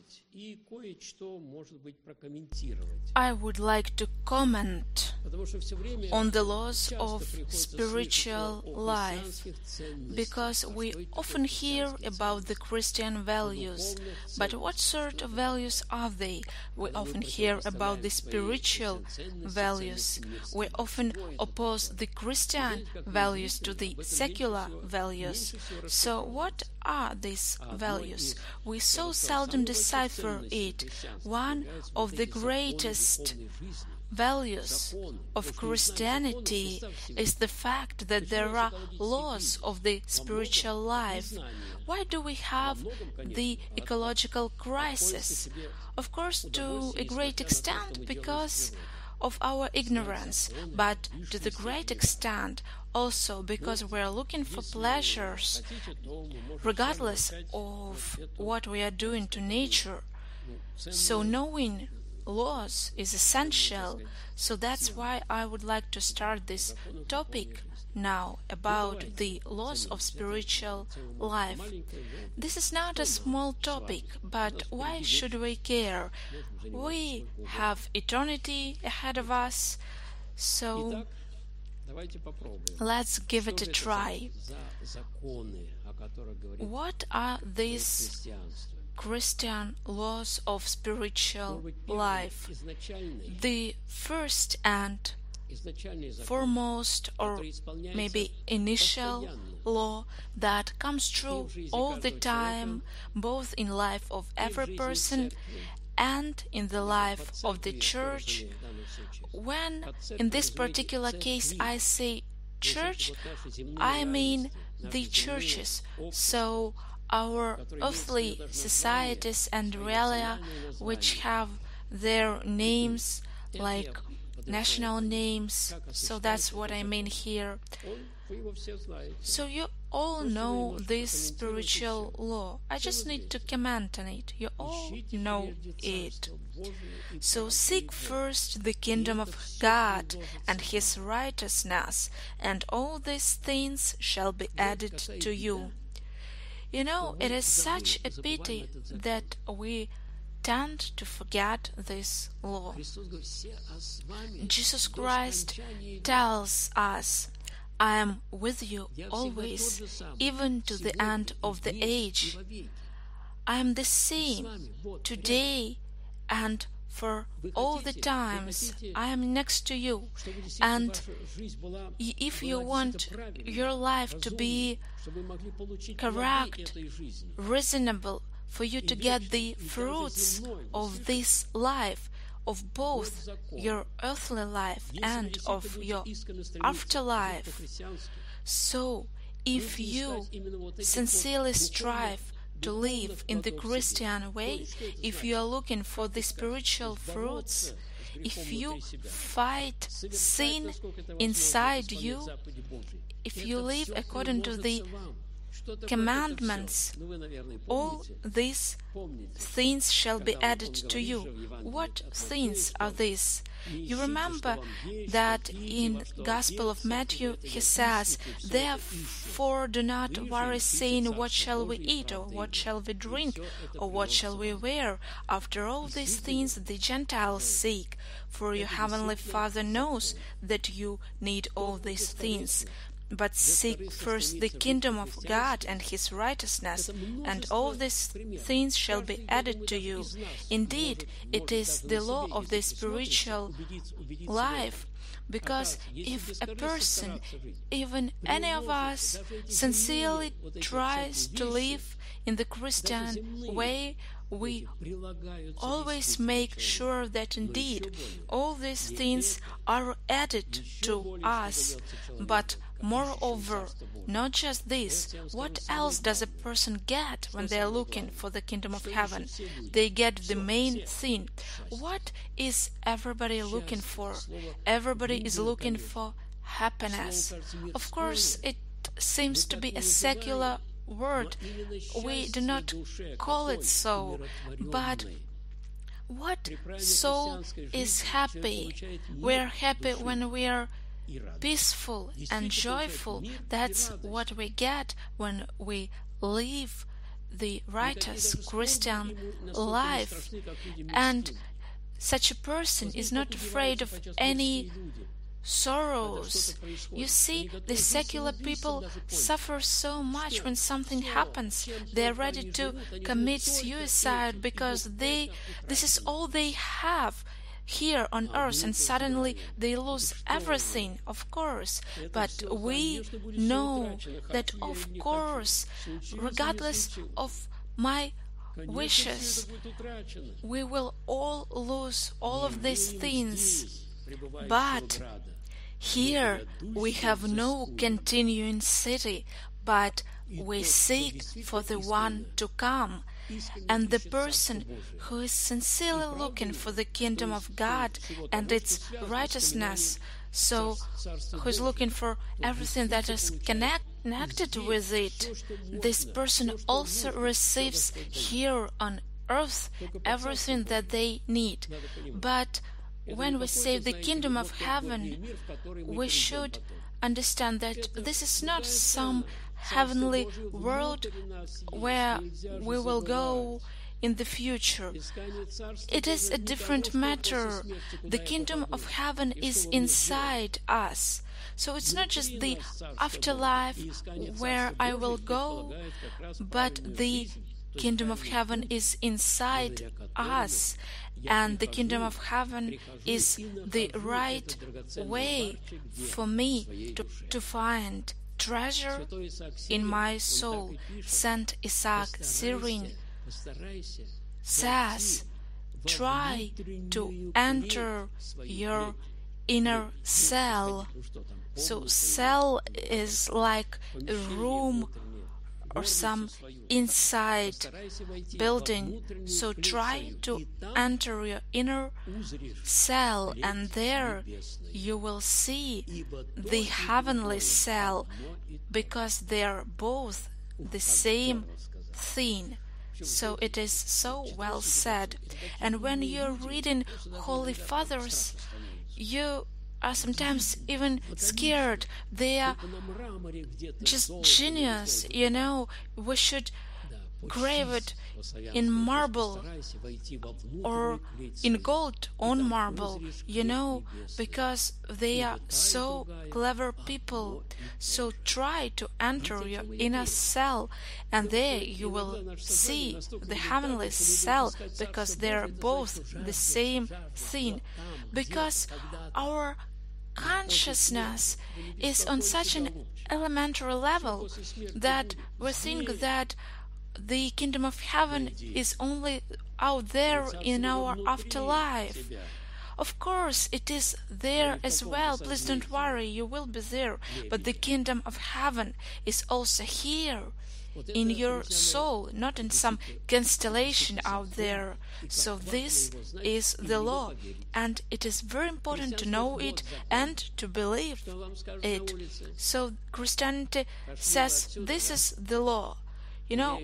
I would like to comment on the laws of spiritual life, because we often hear about the Christian values, but what sort of values are they? We often hear about the spiritual values. We often oppose the Christian values to the secular values. So what are these values? We so seldom decipher it. One of the greatest values of Christianity is the fact that there are laws of the spiritual life. Why do we have the ecological crisis? Of course, to a great extent because of our ignorance, but to the great extent also because we are looking for pleasures regardless of what we are doing to nature. So knowing laws is essential. So that's why I would like to start this topic now about the laws of spiritual life. This is not a small topic, but why should we care? We have eternity ahead of us, so let's give it a try. What are these Christian laws of spiritual life? The first and foremost, or maybe initial law that comes true all the time, both in life of every person and in the life of the church. When in this particular case I say church, I mean the churches. So our earthly societies and realia which have their names like national names, so that's what I mean here. So you all know this spiritual law. I just need to comment on it. You all know it. So seek first the kingdom of God and His righteousness, and all these things shall be added to you. You know, it is such a pity that we tend to forget this law. Jesus Christ tells us, I am with you always, even to the end of the age. I am the same today and for all the times. I am next to you. And if you want your life to be correct, reasonable, for you to get the fruits of this life, of both your earthly life and of your afterlife. So, if you sincerely strive to live in the Christian way, if you are looking for the spiritual fruits, if you fight sin inside you, if you live according to the commandments, all these things shall be added to you. What things are these? You remember that in Gospel of Matthew he says, therefore do not worry, saying, what shall we eat, or what shall we drink, or what shall we wear? After all these things the Gentiles seek, for your heavenly Father knows that you need all these things. But seek first the kingdom of God and His righteousness, and all these things shall be added to you. Indeed, it is the law of the spiritual life, because if a person, even any of us, sincerely tries to live in the Christian way, we always make sure that indeed all these things are added to us. But moreover, not just this, what else does a person get when they are looking for the kingdom of heaven? They get the main thing. What is everybody looking for? Everybody is looking for happiness. Of course, it seems to be a secular word. We do not call it so, but what soul is happy? We are happy when we are peaceful and joyful. That's what we get when we live the righteous Christian life, and such a person is not afraid of any sorrows. You see, the secular people suffer so much when something happens. They are ready to commit suicide because this is all they have here on earth, and suddenly they lose everything, of course. But we know that, of course, regardless of my wishes, we will all lose all of these things. But here we have no continuing city, but we seek for the one to come. And the person who is sincerely looking for the kingdom of God and its righteousness, so who is looking for everything that is connected with it, this person also receives here on earth everything that they need. But when we say the kingdom of heaven, we should understand that this is not some heavenly world where we will go in the future. It is a different matter. The kingdom of heaven is inside us. So it's not just the afterlife where I will go, but the kingdom of heaven is inside us. And the kingdom of heaven is the right way for me to find treasure in my soul. Saint Isaac Syrian says, try to enter your inner cell. So cell is like a room or some inside building. So try to enter your inner cell, and there you will see the heavenly cell, because they are both the same thing. So it is so well said. And when you're reading Holy Fathers, you are sometimes even scared. They are just genius, you know. We should grave it in marble or in gold on marble, you know, because they are so clever people. So try to enter your inner cell, and there you will see the heavenly cell, because they are both the same thing. Because our consciousness is on such an elementary level that we think that the kingdom of heaven is only out there in our afterlife. Of course, it is there as well. Please don't worry, you will be there. But the kingdom of heaven is also here in your soul, not in some constellation out there. So this is the law, and it is very important to know it and to believe it. So Christianity says this is the law. You know,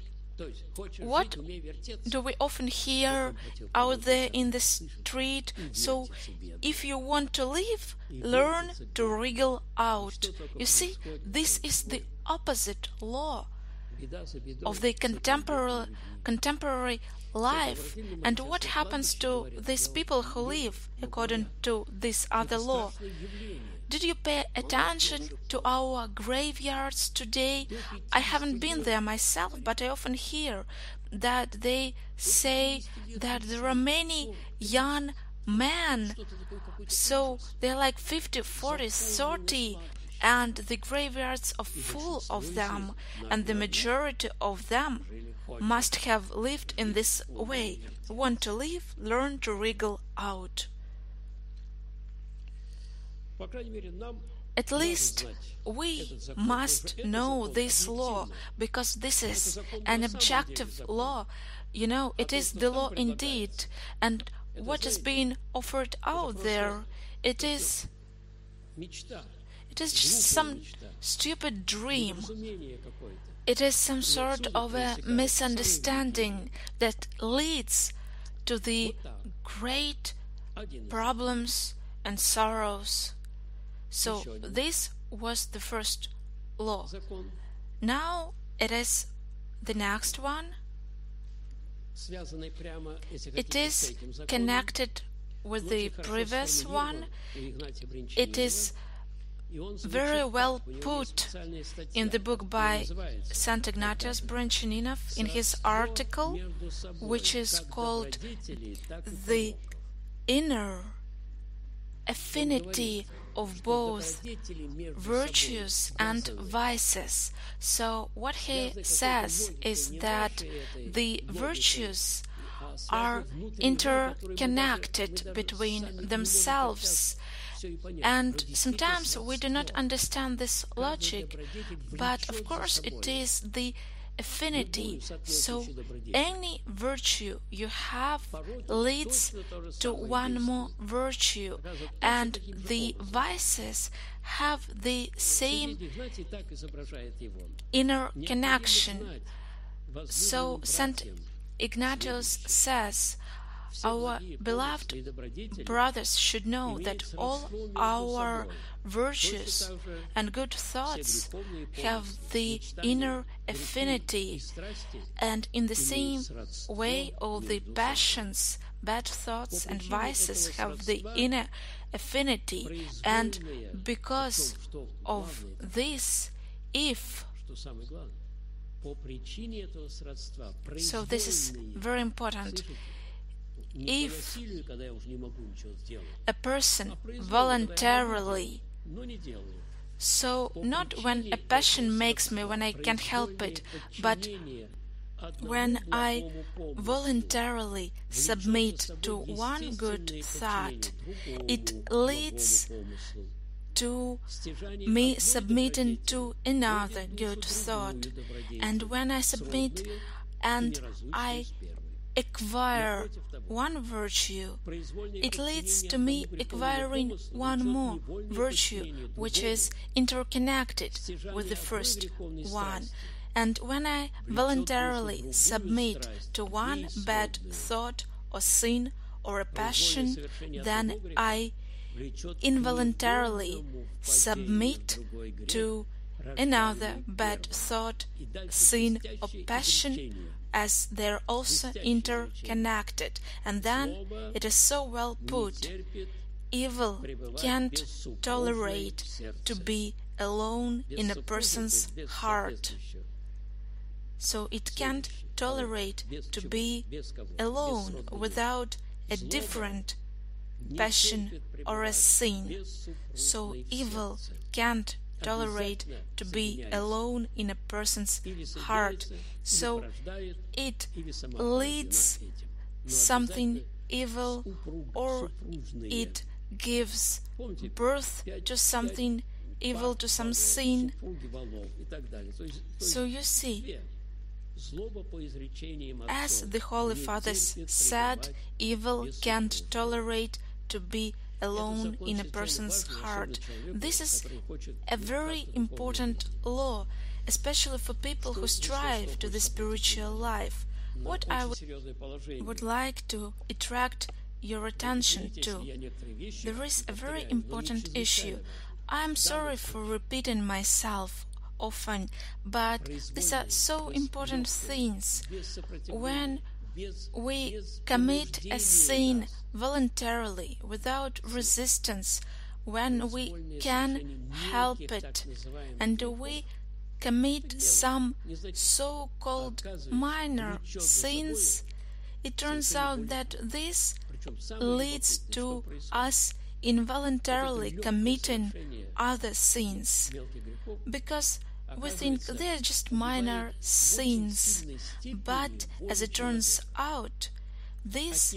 what do we often hear out there in the street? So, if you want to live, learn to wriggle out. You see, this is the opposite law of the contemporary life. And what happens to these people who live according to this other law? Did you pay attention to our graveyards today? I haven't been there myself, but I often hear that they say that there are many young men. So they're like 50, 40, 30, and the graveyards are full of them, and the majority of them must have lived in this way. Want to live? Learn to wriggle out. At least we must know this law, because this is an objective law. You know, it is the law indeed. And what is being offered out there, it is just some stupid dream. It is some sort of a misunderstanding that leads to the great problems and sorrows. So this was the first law. Now it is the next one, it is connected with the previous one. It is very well put in the book by St. Ignatius Branchaninov in his article, which is called The Inner Affinity of Both Virtues and Vices. So what he says is that the virtues are interconnected between themselves, and sometimes we do not understand this logic, but of course it is the affinity. So any virtue you have leads to one more virtue, and the vices have the same inner connection. So St. Ignatius says, our beloved brothers should know that all our virtues and good thoughts have the inner affinity, and in the same way all the passions, bad thoughts and vices have the inner affinity, and because of this, so this is very important. If a person voluntarily, so not when a passion makes me, when I can't help it, but when I voluntarily submit to one good thought, it leads to me submitting to another good thought. And when I submit and I acquire one virtue, it leads to me acquiring one more virtue, which is interconnected with the first one. And when I voluntarily submit to one bad thought or sin or a passion, then I involuntarily submit to another bad thought, sin or passion, as they're also interconnected. And then it is so well put, evil can't tolerate to be alone in a person's heart. So it can't tolerate to be alone without a different passion or a sin. So evil can't tolerate to be alone in a person's heart. So it leads something evil, or it gives birth to something evil, to some sin. So you see, as the Holy Fathers said, evil can't tolerate to be alone in a person's heart. This is a very important law, especially for people who strive to the spiritual life. What I would like to attract your attention to, there is a very important issue. I am sorry for repeating myself often, but these are so important things. When we commit a sin voluntarily, without resistance, when we can help it, and we commit some so-called minor sins, it turns out that this leads to us involuntarily committing other sins, because we think they're just minor sins, but as it turns out, this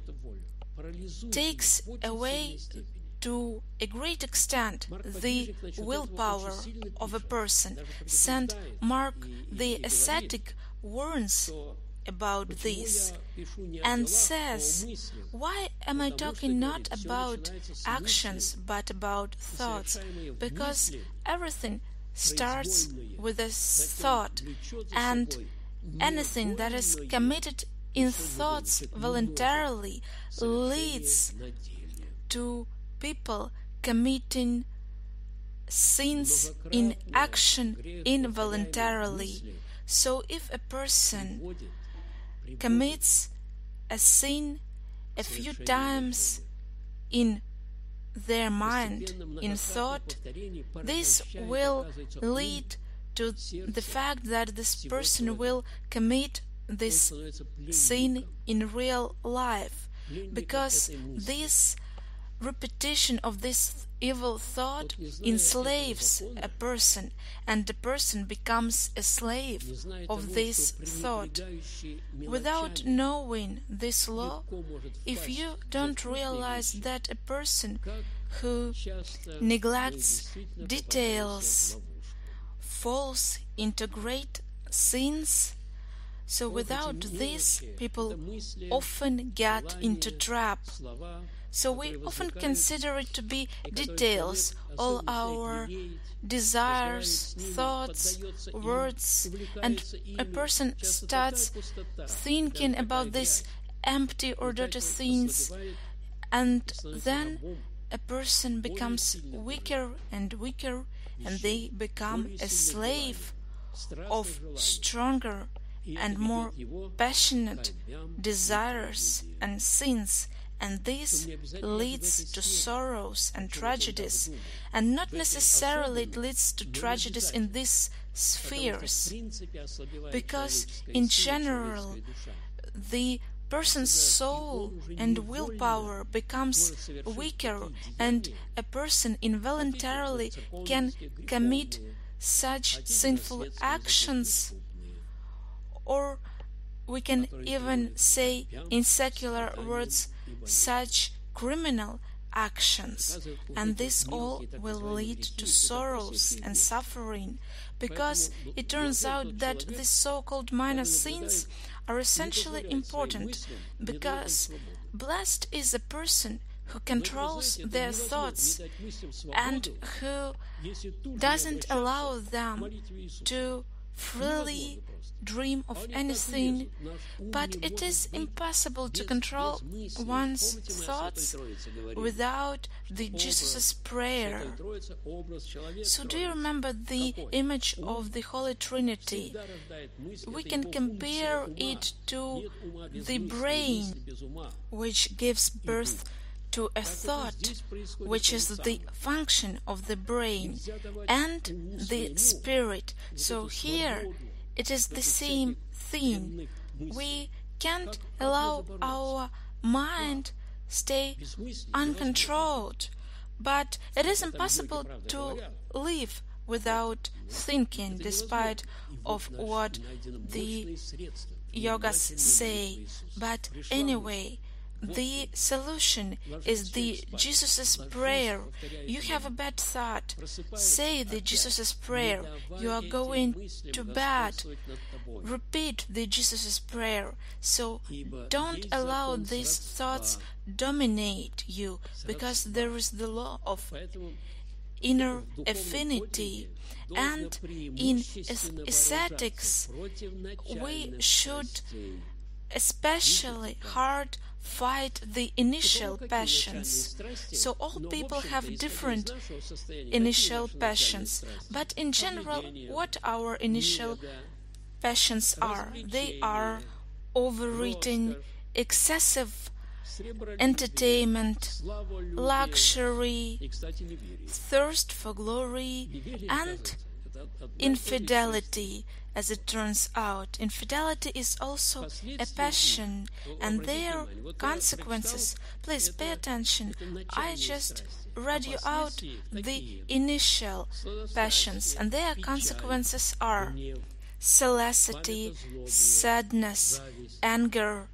takes away to a great extent the willpower of a person. St. Mark the ascetic warns about this and says, why am I talking not about actions but about thoughts? Because everything starts with a thought, and anything that is committed in thoughts voluntarily leads to people committing sins in action involuntarily. So if a person commits a sin a few times in their mind, in thought, this will lead to the fact that this person will commit this sin in real life, because this repetition of this evil thought enslaves a person, and the person becomes a slave of this thought. Without knowing this law, if you don't realize that a person who neglects details falls into great sins, so without this, people often get into trap. So we often consider it to be details, all our desires, thoughts, words, and a person starts thinking about these empty or dirty things, and then a person becomes weaker and weaker, and they become a slave of stronger and more passionate desires and sins, and this leads to sorrows and tragedies, and not necessarily it leads to tragedies in these spheres, because in general the person's soul and willpower becomes weaker, and a person involuntarily can commit such sinful actions, or we can even say in secular words such criminal actions, and this all will lead to sorrows and suffering, because it turns out that these so-called minor sins are essentially important, because blessed is a person who controls their thoughts and who doesn't allow them to freely dream of anything. But it is impossible to control one's thoughts without the Jesus' prayer. So do you remember the image of the Holy Trinity? We can compare it to the brain, which gives birth to a thought, which is the function of the brain, and the spirit. So here it is the same thing. We can't allow our mind stay uncontrolled, but it is impossible to live without thinking, despite of what the yogas say. But anyway, the solution is the Jesus' prayer. You have a bad thought, say the Jesus' prayer. You are going to bed, repeat the Jesus' prayer. So don't allow these thoughts dominate you, because there is the law of inner affinity, and in ascetics we should especially hard fight the initial passions. So all people have different initial passions, but in general, what our initial passions are? They are overeating, excessive entertainment, luxury, thirst for glory, and infidelity. As it turns out, infidelity is also a passion, and their consequences, please pay attention, I just read you out the initial passions, and their consequences are salacity, sadness, anger,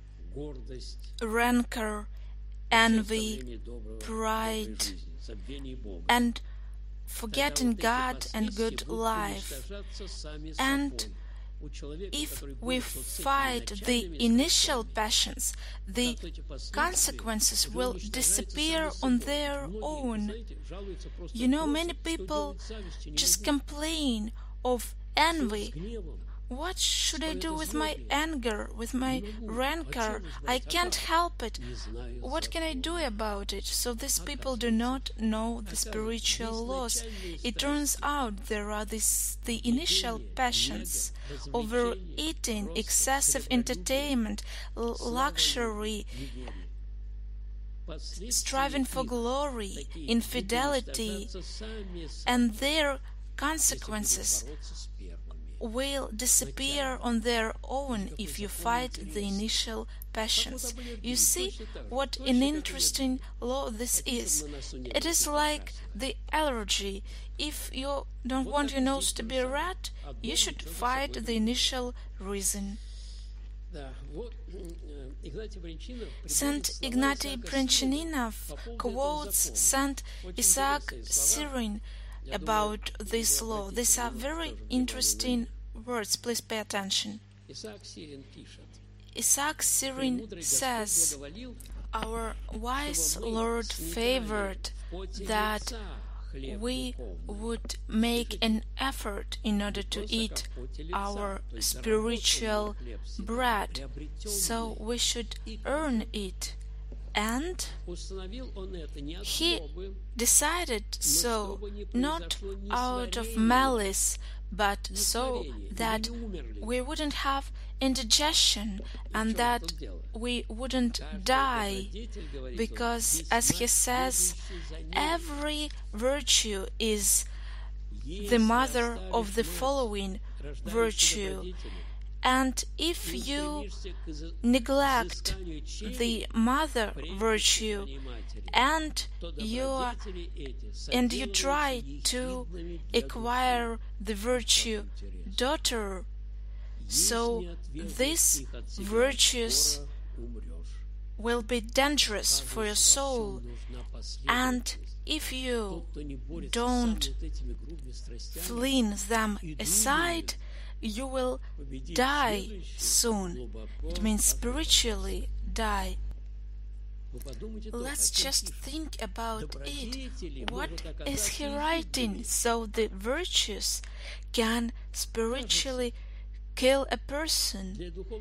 rancor, envy, pride, and forgetting God and good life. And if we fight the initial passions, the consequences will disappear on their own. You know, many people just complain of envy What should I do with my anger, with my rancor? I can't help it. What can I do about it? So these people do not know the spiritual laws. It turns out there are the initial passions, overeating, excessive entertainment, luxury, striving for glory, infidelity, and their consequences will disappear on their own if you fight the initial passions. You see what an interesting law this is. It is like the allergy. If you don't want your nose to be red, you should fight the initial reason. Saint Ignatiy Brianchaninov quotes Saint Isaac Sirin about this law. These are very interesting words. Please pay attention. Isaac Sirin says, "Our wise Lord favored that we would make an effort in order to eat our spiritual bread, so we should earn it. And he decided so, not out of malice, but so that we wouldn't have indigestion and that we wouldn't die, because, as he says, every virtue is the mother of the following virtue. And if you neglect the mother virtue and you try to acquire the virtue daughter, so these virtues will be dangerous for your soul, and if you don't fling them aside, you will die soon. It means spiritually die. Let's just think about it. What is he writing? So the virtues can spiritually kill a person.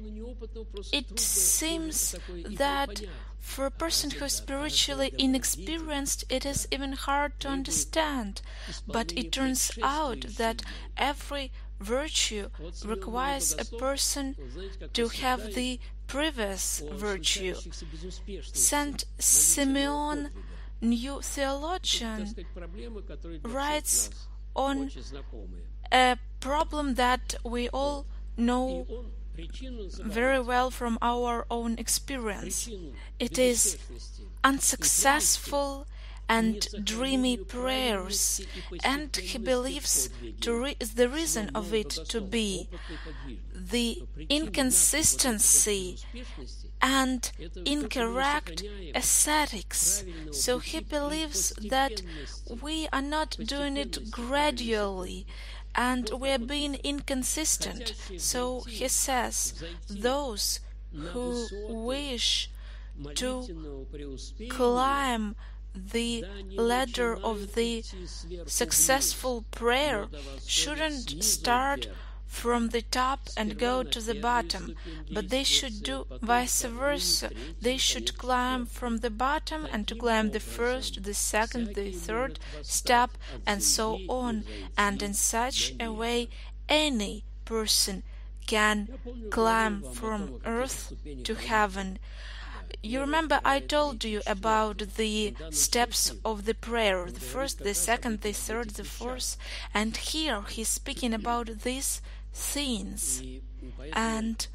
It seems that for a person who is spiritually inexperienced, it is even hard to understand. But it turns out that every virtue requires a person to have the previous virtue. Saint Simeon, New Theologian, writes on a problem that we all know very well from our own experience. It is unsuccessful and dreamy prayers, and he believes the reason of it to be the inconsistency and incorrect ascetics. So he believes that we are not doing it gradually and we are being inconsistent. So he says those who wish to climb the ladder of the successful prayer shouldn't start from the top and go to the bottom, but they should do vice versa. They should climb from the bottom and to climb the first, the second, the third step, and so on. And in such a way, any person can climb from earth to heaven. You remember I told you about the steps of the prayer, the first, the second, the third, the fourth, and here he's speaking about these things. And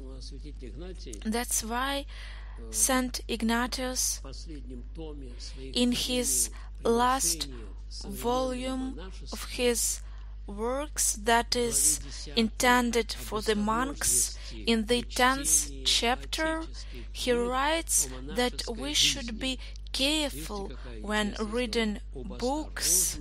that's why Saint Ignatius, in his last volume of his works that is intended for the monks, in the 10th chapter, he writes that we should be careful when reading books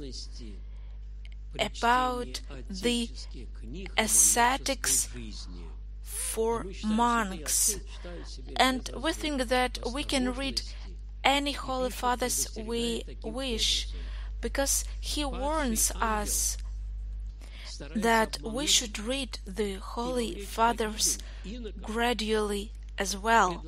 about the ascetics for monks. And we think that we can read any Holy Fathers we wish, because he warns us that we should read the Holy Fathers gradually as well.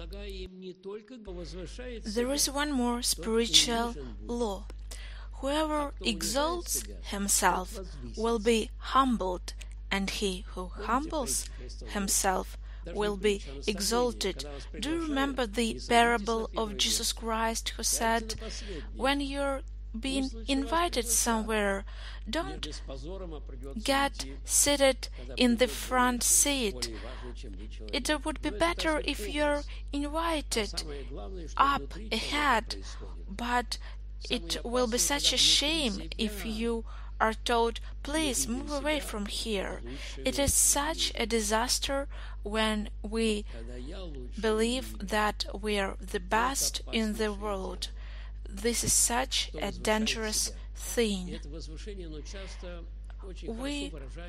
There is one more spiritual law. Whoever exalts himself will be humbled, and he who humbles himself will be exalted. Do you remember the parable of Jesus Christ, who said, when you're being invited somewhere, don't get seated in the front seat. It would be better if you're invited up ahead, but it will be such a shame if you are told, please move away from here. It is such a disaster when we believe that we are the best in the world. This is such a dangerous thing. We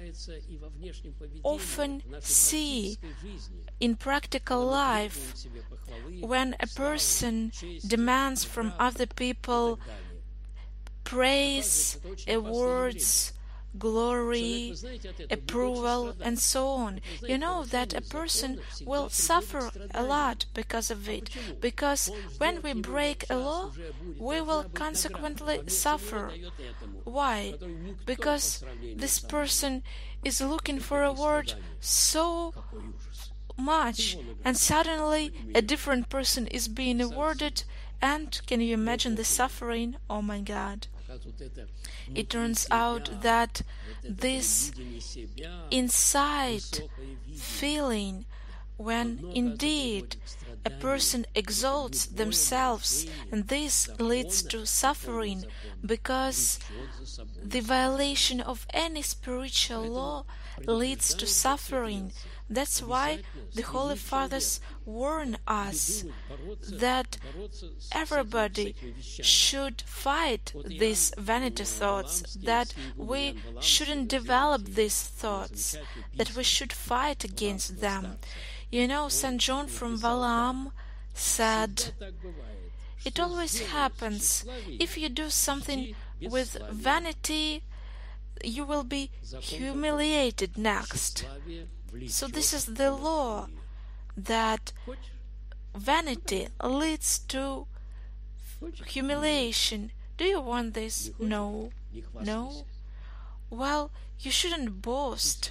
often see in practical life when a person demands from other people praise, awards, glory, approval, and so on. You know that a person will suffer a lot because of it, because when we break a law, we will consequently suffer. Why? Because this person is looking for a word so much, and suddenly a different person is being awarded, and can you imagine the suffering? Oh my God. It turns out that this inside feeling, when indeed a person exalts themselves, and this leads to suffering, because the violation of any spiritual law leads to suffering. That's why the Holy Fathers warn us that everybody should fight these vanity thoughts, that we shouldn't develop these thoughts, that we should fight against them. You know, St. John from Valaam said, it always happens, if you do something with vanity, you will be humiliated next. So this is the law, that vanity leads to humiliation. Do you want this? No. No? Well, you shouldn't boast.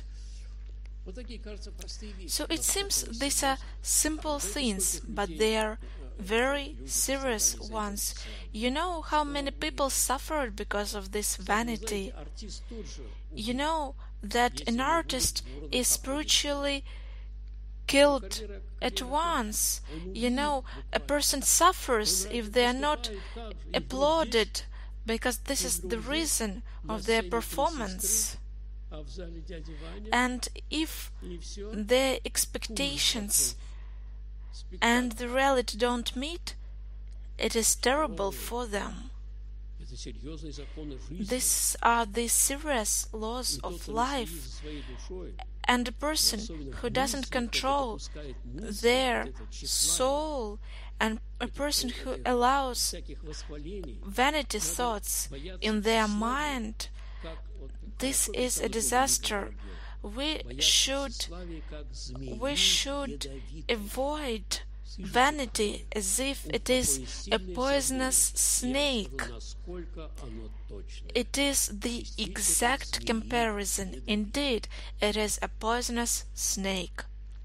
So it seems these are simple things, but they are very serious ones. You know how many people suffered because of this vanity? You know that an artist is spiritually killed at once. You know, a person suffers if they are not applauded, because this is the reason of their performance. And if their expectations and the reality don't meet, it is terrible for them. These are the serious laws of life, and a person who doesn't control their soul, and a person who allows vanity thoughts in their mind, this is a disaster. We should avoid vanity as if it is a poisonous snake. It is the exact comparison. Indeed, it is a poisonous snake.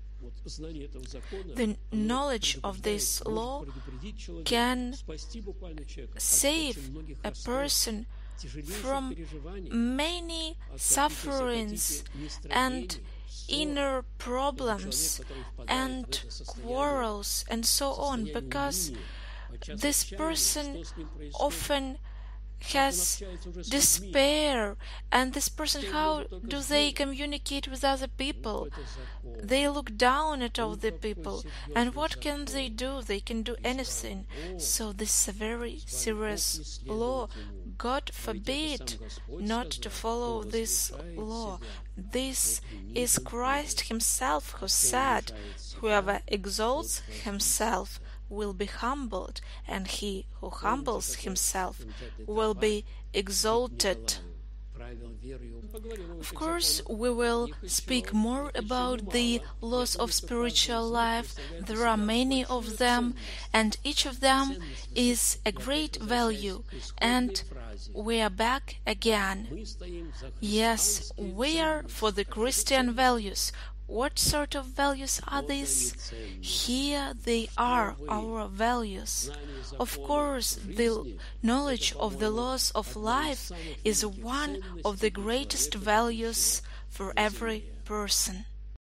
The knowledge of this law can save a person from many sufferings and inner problems and quarrels and so on, because this person often has despair, and this person, how do they communicate with other people? They look down at all the people, and what can they do? They can do anything. So this is a very serious law. God forbid not to follow this law. This is Christ himself who said, whoever exalts himself will be humbled, and he who humbles himself will be exalted. Of course, we will speak more about the laws of spiritual life. There are many of them, and each of them is a great value. And we are back again. Yes, we are for the Christian values. What sort of values are these? Here they are, our values. Of course, the knowledge of the laws of life is one of the greatest values for every person.